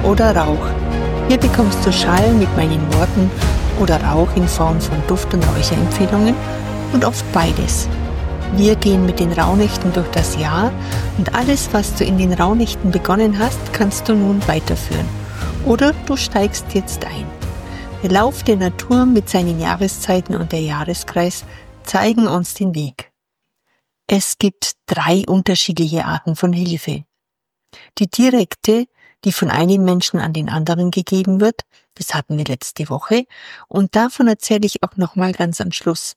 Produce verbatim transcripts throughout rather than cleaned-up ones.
oder Rauch. Hier bekommst du Schall mit meinen Worten oder Rauch in Form von Duft- und Räucherempfehlungen und oft beides. Wir gehen mit den Rauhnächten durch das Jahr und alles, was du in den Rauhnächten begonnen hast, kannst du nun weiterführen. Oder du steigst jetzt ein. Der Lauf der Natur mit seinen Jahreszeiten und der Jahreskreis zeigen uns den Weg. Es gibt drei unterschiedliche Arten von Hilfe. Die direkte, die von einem Menschen an den anderen gegeben wird, das hatten wir letzte Woche, und davon erzähle ich auch nochmal ganz am Schluss.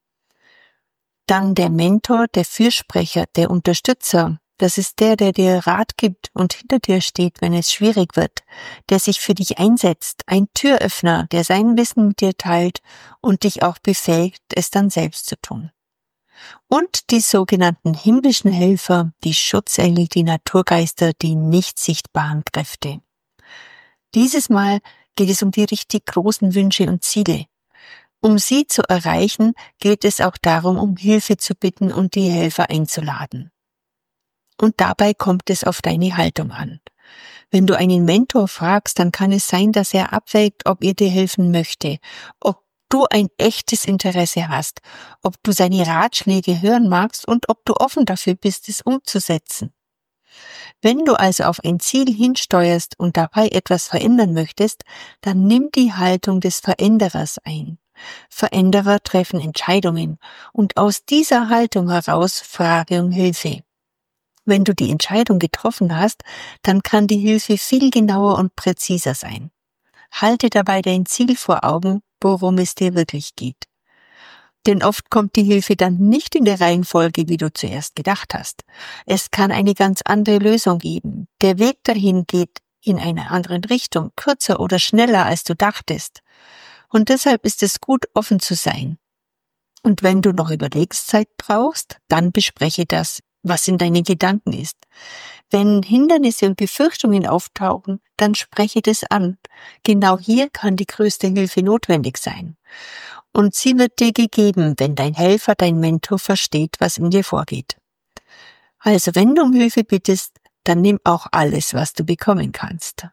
Dann der Mentor, der Fürsprecher, der Unterstützer, das ist der, der dir Rat gibt und hinter dir steht, wenn es schwierig wird, der sich für dich einsetzt, ein Türöffner, der sein Wissen mit dir teilt und dich auch befähigt, es dann selbst zu tun. Und die sogenannten himmlischen Helfer, die Schutzengel, die Naturgeister, die nicht sichtbaren Kräfte. Dieses Mal geht es um die richtig großen Wünsche und Ziele. Um sie zu erreichen, geht es auch darum, um Hilfe zu bitten und die Helfer einzuladen. Und dabei kommt es auf deine Haltung an. Wenn du einen Mentor fragst, dann kann es sein, dass er abwägt, ob er dir helfen möchte, ob du ein echtes Interesse hast, ob du seine Ratschläge hören magst und ob du offen dafür bist, es umzusetzen. Wenn du also auf ein Ziel hinsteuerst und dabei etwas verändern möchtest, dann nimm die Haltung des Veränderers ein. Veränderer treffen Entscheidungen und aus dieser Haltung heraus frage um Hilfe. Wenn du die Entscheidung getroffen hast, dann kann die Hilfe viel genauer und präziser sein. Halte dabei dein Ziel vor Augen, worum es dir wirklich geht. Denn oft kommt die Hilfe dann nicht in der Reihenfolge, wie du zuerst gedacht hast. Es kann eine ganz andere Lösung geben. Der Weg dahin geht in einer anderen Richtung, kürzer oder schneller, als du dachtest. Und deshalb ist es gut, offen zu sein. Und wenn du noch Überlegszeit brauchst, dann bespreche das, was in deinen Gedanken ist. Wenn Hindernisse und Befürchtungen auftauchen, dann spreche das an. Genau hier kann die größte Hilfe notwendig sein. Und sie wird dir gegeben, wenn dein Helfer, dein Mentor versteht, was in dir vorgeht. Also wenn du um Hilfe bittest, dann nimm auch alles, was du bekommen kannst.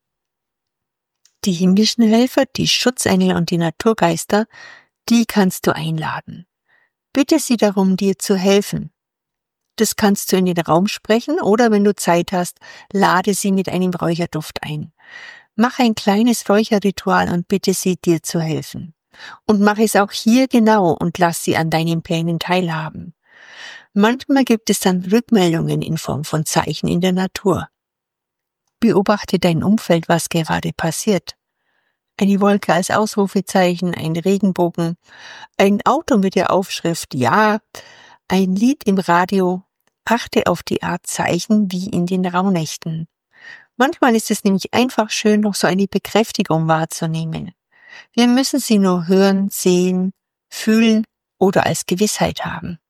Die himmlischen Helfer, die Schutzengel und die Naturgeister, die kannst du einladen. Bitte sie darum, dir zu helfen. Das kannst du in den Raum sprechen oder wenn du Zeit hast, lade sie mit einem Räucherduft ein. Mach ein kleines Räucherritual und bitte sie, dir zu helfen. Und mach es auch hier genau und lass sie an deinen Plänen teilhaben. Manchmal gibt es dann Rückmeldungen in Form von Zeichen in der Natur. Beobachte dein Umfeld, was gerade passiert. Eine Wolke als Ausrufezeichen, ein Regenbogen, ein Auto mit der Aufschrift Ja, ein Lied im Radio. Achte auf die Art Zeichen wie in den Rauhnächten. Manchmal ist es nämlich einfach schön, noch so eine Bekräftigung wahrzunehmen. Wir müssen sie nur hören, sehen, fühlen oder als Gewissheit haben.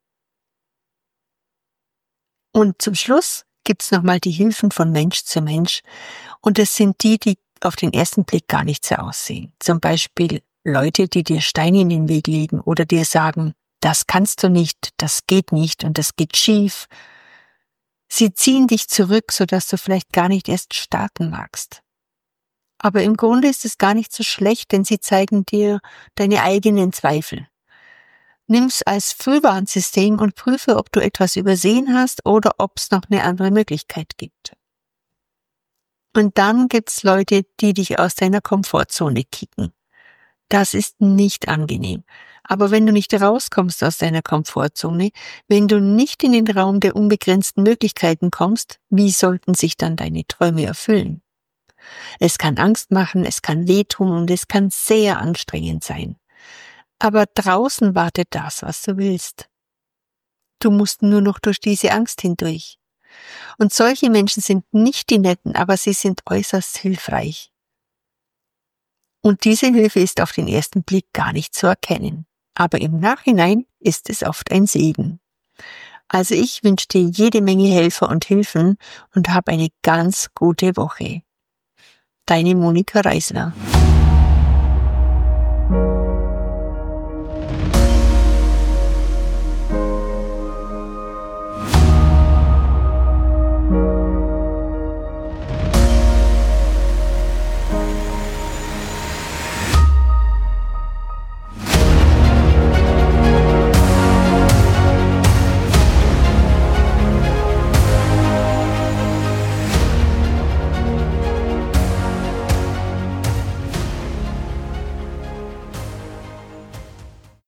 Und zum Schluss gibt's nochmal die Hilfen von Mensch zu Mensch. Und es sind die, die auf den ersten Blick gar nicht so aussehen. Zum Beispiel Leute, die dir Steine in den Weg legen oder dir sagen, das kannst du nicht, das geht nicht und das geht schief. Sie ziehen dich zurück, sodass du vielleicht gar nicht erst starten magst. Aber im Grunde ist es gar nicht so schlecht, denn sie zeigen dir deine eigenen Zweifel. Nimm's als Frühwarnsystem und prüfe, ob du etwas übersehen hast oder ob es noch eine andere Möglichkeit gibt. Und dann gibt's Leute, die dich aus deiner Komfortzone kicken. Das ist nicht angenehm. Aber wenn du nicht rauskommst aus deiner Komfortzone, wenn du nicht in den Raum der unbegrenzten Möglichkeiten kommst, wie sollten sich dann deine Träume erfüllen? Es kann Angst machen, es kann wehtun und es kann sehr anstrengend sein. Aber draußen wartet das, was du willst. Du musst nur noch durch diese Angst hindurch. Und solche Menschen sind nicht die Netten, aber sie sind äußerst hilfreich. Und diese Hilfe ist auf den ersten Blick gar nicht zu erkennen. Aber im Nachhinein ist es oft ein Segen. Also ich wünsche dir jede Menge Helfer und Hilfen und hab eine ganz gute Woche. Deine Monika Reisler.